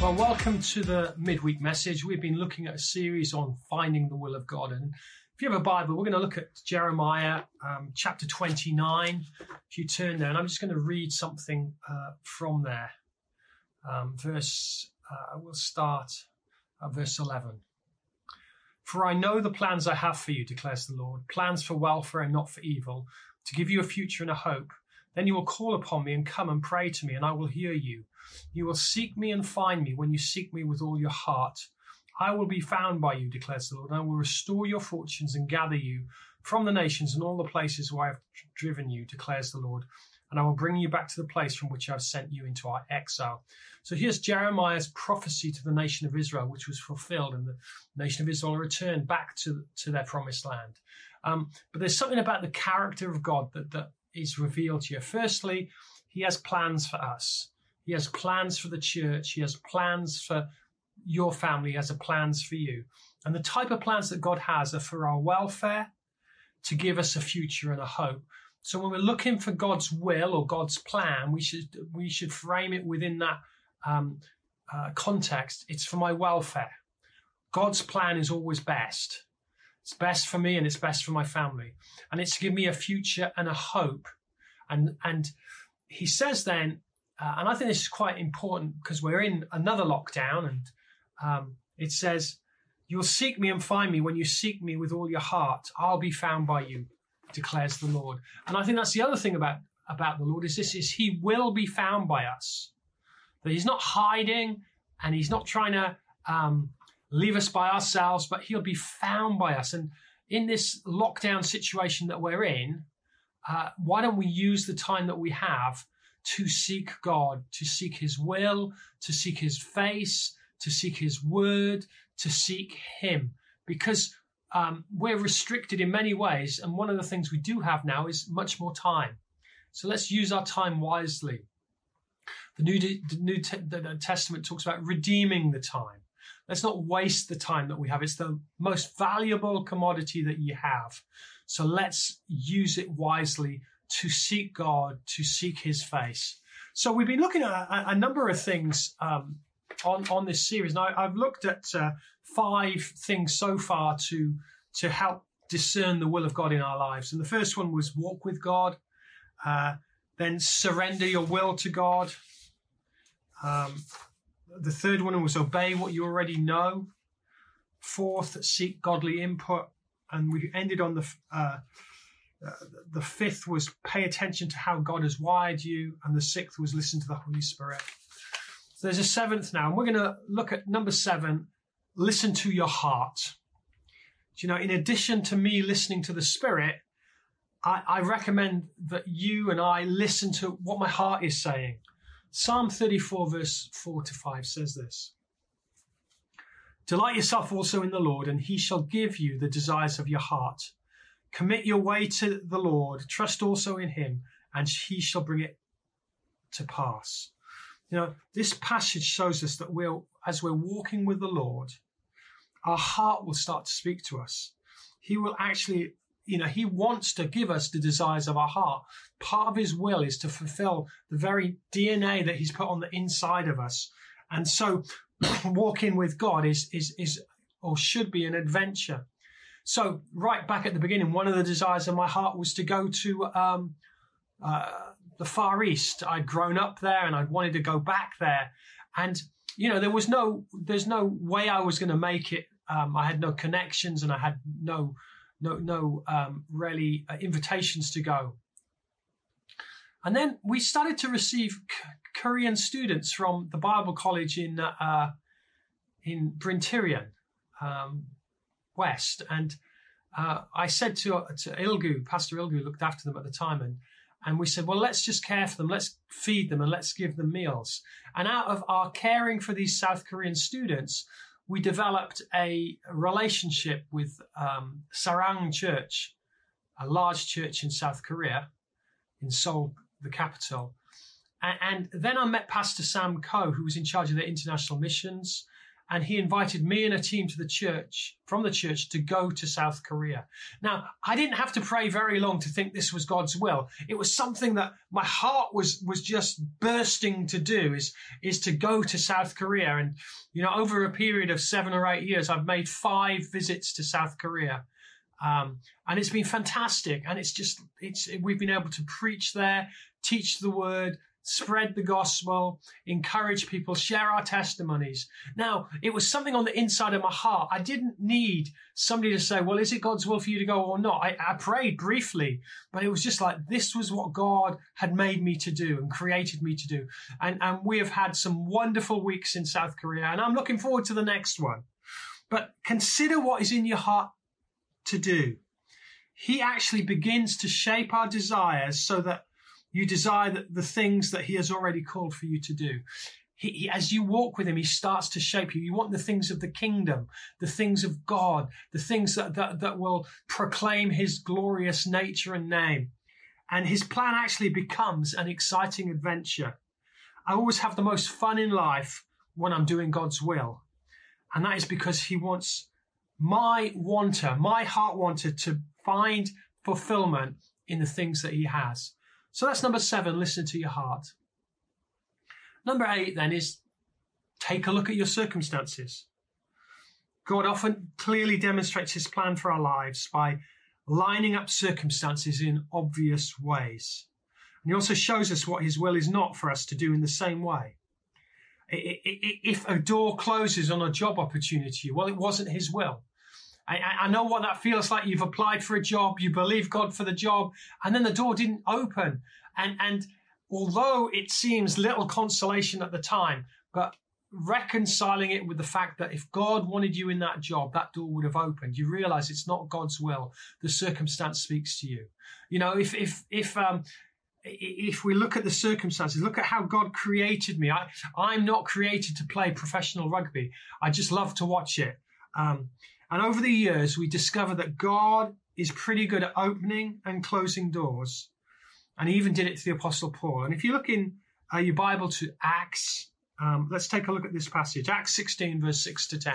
Well, welcome to the midweek message. We've been looking at a series on finding the will of God. And if you have a Bible, we're going to look at Jeremiah chapter 29. If you turn there, and I'm just going to read something from there. We'll start at verse 11. For I know the plans I have for you, declares the Lord, plans for welfare and not for evil, to give you a future and a hope. Then you will call upon me and come and pray to me, and I will hear you. You will seek me and find me when you seek me with all your heart. I will be found by you, declares the Lord, and I will restore your fortunes and gather you from the nations and all the places where I have driven you, declares the Lord. And I will bring you back to the place from which I have sent you into our exile. So here's Jeremiah's prophecy to the nation of Israel, which was fulfilled, and the nation of Israel returned back to their promised land. But there's something about the character of God that is revealed here. Firstly, he has plans for us. He has plans for the church. He has plans for your family. He has plans for you. And the type of plans that God has are for our welfare, to give us a future and a hope. So when we're looking for God's will or God's plan, we should frame it within that context. It's for my welfare. God's plan is always best. It's best for me and it's best for my family. And it's to give me a future and a hope. And he says then, and I think this is quite important because we're in another lockdown, and it says, you'll seek me and find me when you seek me with all your heart. I'll be found by you, declares the Lord. And I think that's the other thing about the Lord is he will be found by us. That he's not hiding and he's not trying to leave us by ourselves, but he'll be found by us. And in this lockdown situation that we're in, why don't we use the time that we have to seek God, to seek his will, to seek his face, to seek his word, to seek him? Because we're restricted in many ways. And one of the things we do have now is much more time. So let's use our time wisely. The New Testament talks about redeeming the time. Let's not waste the time that we have. It's the most valuable commodity that you have. So let's use it wisely to seek God, to seek his face. So we've been looking at a number of things on this series. Now, I've looked at 5 things so far to help discern the will of God in our lives. And the first one was walk with God, then surrender your will to God. The third one was obey what you already know. 4th, seek godly input. And we ended on the 5th was pay attention to how God has wired you. And the 6th was listen to the Holy Spirit. So there's a 7th now. And we're going to look at number 7, listen to your heart. You know, in addition to me listening to the Spirit, I recommend that you and I listen to what my heart is saying. Psalm 34 verse 4-5 says this. Delight yourself also in the Lord, and he shall give you the desires of your heart. Commit your way to the Lord, trust also in him, and he shall bring it to pass. You know, this passage shows us that as we're walking with the Lord, our heart will start to speak to us. He will actually, he wants to give us the desires of our heart. Part of his will is to fulfill the very DNA that he's put on the inside of us. And so walking with God is or should be an adventure. So right back at the beginning, one of the desires of my heart was to go to the Far East. I'd grown up there and I'd wanted to go back there. And, there's no way I was going to make it. I had no connections and I had no really invitations to go. And then we started to receive Korean students from the Bible College in Bryn Tirien, West. And I said to Ilgu, Pastor Ilgu looked after them at the time, and we said, well, let's just care for them. Let's feed them and let's give them meals. And out of our caring for these South Korean students, we developed a relationship with Sarang Church, a large church in South Korea, in Seoul, the capital. And then I met Pastor Sam Coe, who was in charge of the international missions. and he invited me and a team to the church, from the church, to go to South Korea. Now, I didn't have to pray very long to think this was God's will. It was something that my heart was just bursting to do, is to go to South Korea. And, over a period of 7 or 8 years, I've made 5 visits to South Korea. And it's been fantastic. And we've been able to preach there, teach the word, spread the gospel, encourage people, share our testimonies. Now, it was something on the inside of my heart. I didn't need somebody to say, well, is it God's will for you to go or not? I prayed briefly, but it was just like, this was what God had made me to do and created me to do. And we have had some wonderful weeks in South Korea, and I'm looking forward to the next one. But consider what is in your heart to do. He actually begins to shape our desires so that you desire the things that he has already called for you to do. He, as you walk with him, he starts to shape you. You want the things of the kingdom, the things of God, the things that will proclaim his glorious nature and name. And his plan actually becomes an exciting adventure. I always have the most fun in life when I'm doing God's will. And that is because he wants my heart wanter, to find fulfillment in the things that he has. So that's number 7, listen to your heart. Number 8 then is take a look at your circumstances. God often clearly demonstrates his plan for our lives by lining up circumstances in obvious ways. And he also shows us what his will is not for us to do in the same way. If a door closes on a job opportunity, well, it wasn't his will. I know what that feels like. You've applied for a job, you believe God for the job, and then the door didn't open. And although it seems little consolation at the time, but reconciling it with the fact that if God wanted you in that job, that door would have opened. You realize it's not God's will. The circumstance speaks to you. If we look at the circumstances, look at how God created me. I'm not created to play professional rugby. I just love to watch it. And over the years, we discover that God is pretty good at opening and closing doors. And he even did it to the Apostle Paul. And if you look in your Bible to Acts, let's take a look at this passage. Acts 16, verse 6 to 10.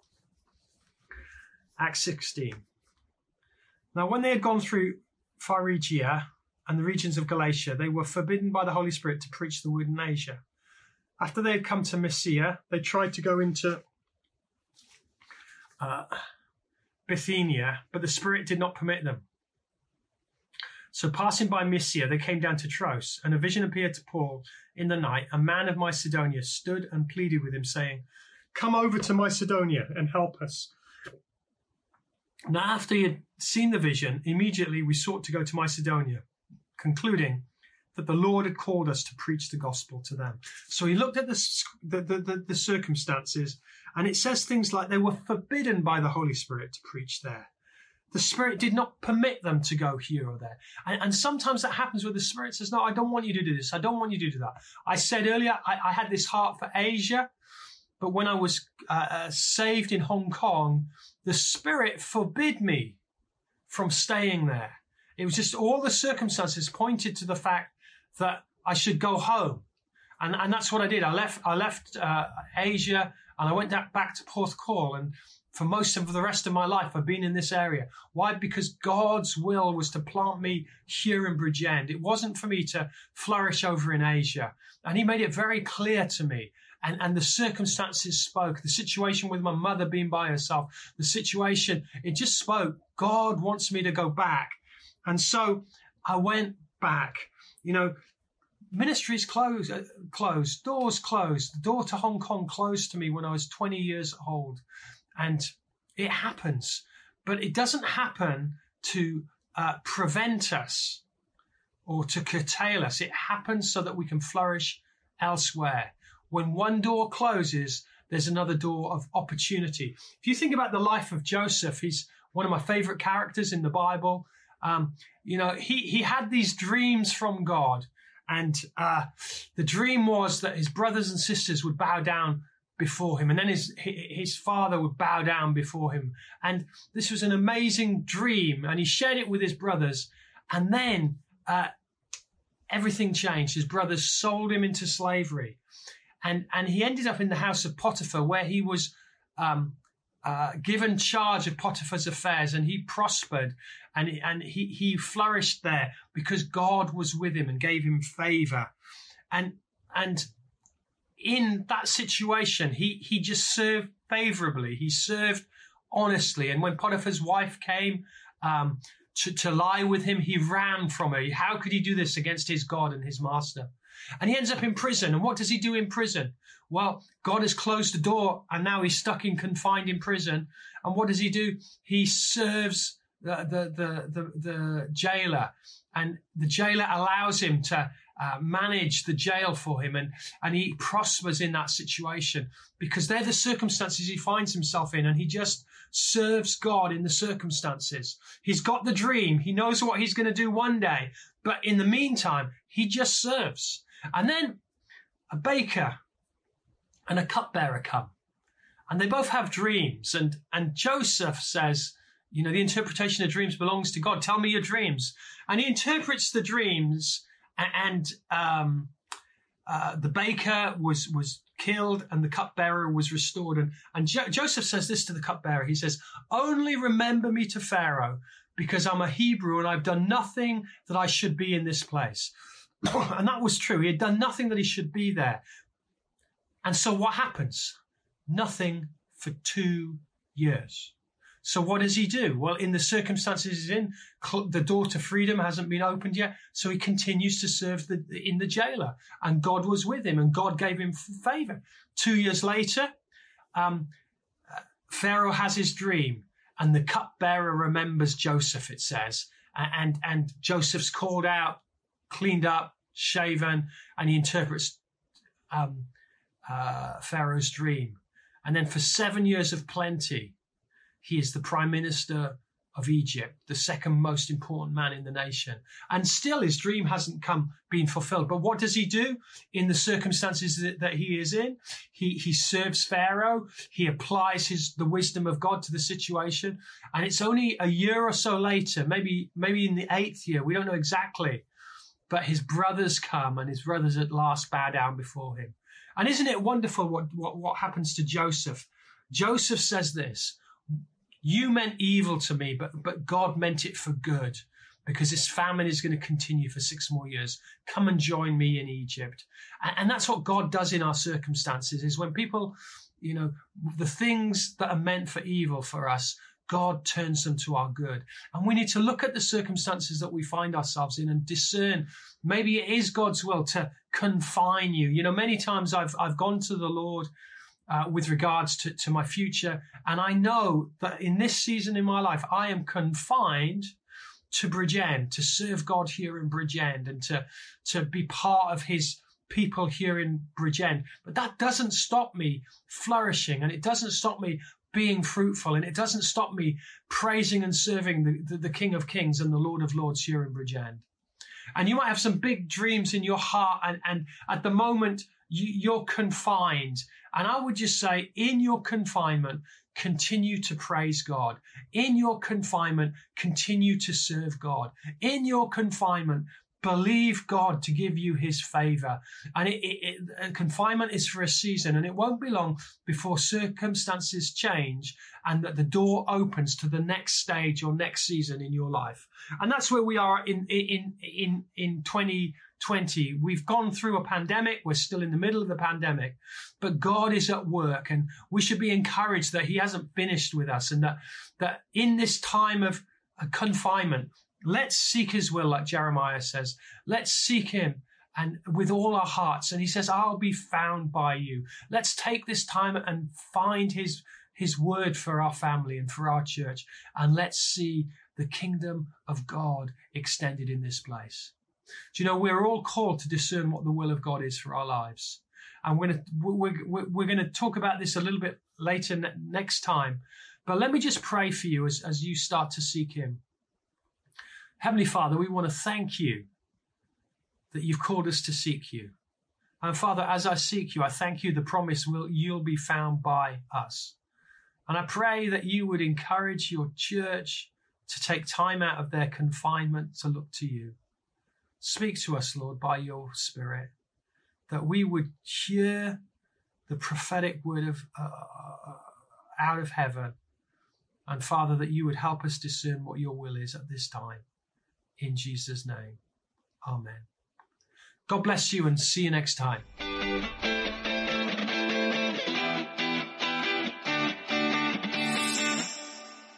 Acts 16. Now, when they had gone through Phrygia and the regions of Galatia, they were forbidden by the Holy Spirit to preach the word in Asia. After they had come to Mysia, they tried to go into Bithynia, but the Spirit did not permit them. So passing by Mysia, they came down to Troas, and a vision appeared to Paul in the night. A man of Macedonia stood and pleaded with him, saying, "Come over to Macedonia and help us." Now, after he had seen the vision, immediately we sought to go to Macedonia, concluding that the Lord had called us to preach the gospel to them. So he looked at the circumstances, and it says things like they were forbidden by the Holy Spirit to preach there. The Spirit did not permit them to go here or there. And sometimes that happens where the Spirit says, no, I don't want you to do this. I don't want you to do that. I said earlier, I had this heart for Asia, but when I was saved in Hong Kong, the Spirit forbid me from staying there. It was just all the circumstances pointed to the fact that I should go home. And that's what I did. I left Asia, and I went back to Porthcawl, and for most of the rest of my life, I've been in this area. Why? Because God's will was to plant me here in Bridgend. It wasn't for me to flourish over in Asia. And he made it very clear to me. And the circumstances spoke. The situation with my mother being by herself, the situation, it just spoke. God wants me to go back. And so I went back. You know, ministries closed, doors closed. The door to Hong Kong closed to me when I was 20 years old. And it happens, but it doesn't happen to prevent us or to curtail us. It happens so that we can flourish elsewhere. When one door closes, there's another door of opportunity. If you think about the life of Joseph, he's one of my favorite characters in the Bible. He had these dreams from God, and the dream was that his brothers and sisters would bow down before him, and then his father would bow down before him. And this was an amazing dream, and he shared it with his brothers. And then everything changed. His brothers sold him into slavery, and he ended up in the house of Potiphar, where he was given charge of Potiphar's affairs, and he prospered, and he flourished there because God was with him and gave him favor. And in that situation, he just served favorably. He served honestly. And when Potiphar's wife came to lie with him, he ran from her. How could he do this against his God and his master? And he ends up in prison. And what does he do in prison? Well, God has closed the door, and now he's stuck in confined in prison. And what does he do? He serves the jailer, and the jailer allows him to manage the jail for him, and he prospers in that situation because they're the circumstances he finds himself in, and he just serves God in the circumstances. He's got the dream. He knows what he's going to do one day, but in the meantime, he just serves. And then a baker and a cupbearer come, and they both have dreams, and Joseph says, you know, the interpretation of dreams belongs to God. Tell me your dreams. And he interprets the dreams, and the baker was killed and the cupbearer was restored. And Joseph says this to the cupbearer. He says, only remember me to Pharaoh, because I'm a Hebrew and I've done nothing that I should be in this place. And that was true. He had done nothing that he should be there. And so what happens? Nothing for 2 years. So what does he do? Well, in the circumstances he's in, the door to freedom hasn't been opened yet. So he continues to serve in the jailer, and God was with him, and God gave him favor. 2 years later, Pharaoh has his dream, and the cupbearer remembers Joseph, it says, and Joseph's called out, cleaned up, shaven, and he interprets Pharaoh's dream. And then for 7 years of plenty, he is the prime minister of Egypt, the second most important man in the nation. And still his dream hasn't been fulfilled. But what does he do in the circumstances that he is in? He serves Pharaoh. He applies the wisdom of God to the situation. And it's only a year or so later, maybe in the 8th year, we don't know exactly, but his brothers come, and his brothers at last bow down before him. And isn't it wonderful what happens to Joseph? Joseph says this, you meant evil to me, but God meant it for good, because this famine is going to continue for 6 more years. Come and join me in Egypt. And that's what God does in our circumstances, is when people, you know, the things that are meant for evil for us, God turns them to our good. And we need to look at the circumstances that we find ourselves in and discern, maybe it is God's will to confine you. You know, many times I've gone to the Lord with regards to my future. And I know that in this season in my life, I am confined to Bridgend, to serve God here in Bridgend, and to be part of his people here in Bridgend. But that doesn't stop me flourishing, and it doesn't stop me being fruitful, and it doesn't stop me praising and serving the King of Kings and the Lord of Lords here in Bridgend. And you might have some big dreams in your heart, and at the moment you're confined. And I would just say, in your confinement, continue to praise God. In your confinement, continue to serve God. In your confinement, believe God to give you his favor. And confinement is for a season, and it won't be long before circumstances change and that the door opens to the next stage or next season in your life. And that's where we are in 2020. We've gone through a pandemic. We're still in the middle of the pandemic, but God is at work, and we should be encouraged that he hasn't finished with us, and that in this time of confinement, let's seek his will, like Jeremiah says. Let's seek him, and with all our hearts. And he says, I'll be found by you. Let's take this time and find his word for our family and for our church. And let's see the kingdom of God extended in this place. Do you know, we're all called to discern what the will of God is for our lives. And we're going to talk about this a little bit later next time. But let me just pray for you as you start to seek him. Heavenly Father, we want to thank you that you've called us to seek you. And Father, as I seek you, I thank you the promise you'll be found by us. And I pray that you would encourage your church to take time out of their confinement to look to you. Speak to us, Lord, by your Spirit, that we would hear the prophetic word out of heaven. And Father, that you would help us discern what your will is at this time. In Jesus' name, amen. God bless you and see you next time.